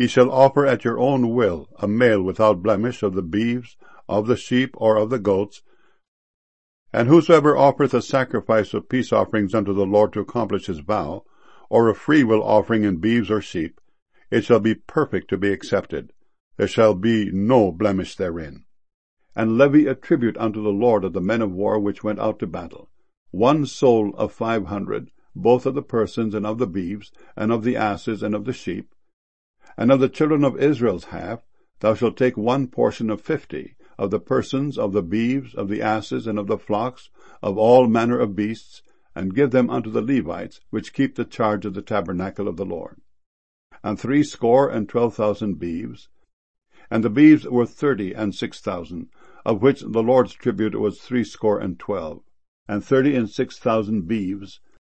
Ye shall offer at your own will a male without blemish of the beeves, of the sheep, or of the goats. And whosoever offereth a sacrifice of peace offerings unto the Lord to accomplish his vow, or a freewill offering in beeves or sheep, it shall be perfect to be accepted. There shall be no blemish therein. And levy a tribute unto the Lord of the men of war which went out to battle, 1 soul of 500, both of the persons, and of the beeves, and of the asses, and of the sheep. And of the children of Israel's half, thou shalt take 1 portion of 50, of the persons, of the beeves, of the asses, and of the flocks, of all manner of beasts, and give them unto the Levites, which keep the charge of the tabernacle of the Lord. And 62,000 beeves, and the beeves were 36,000, of which the Lord's tribute was 12, and 36,000 beeves,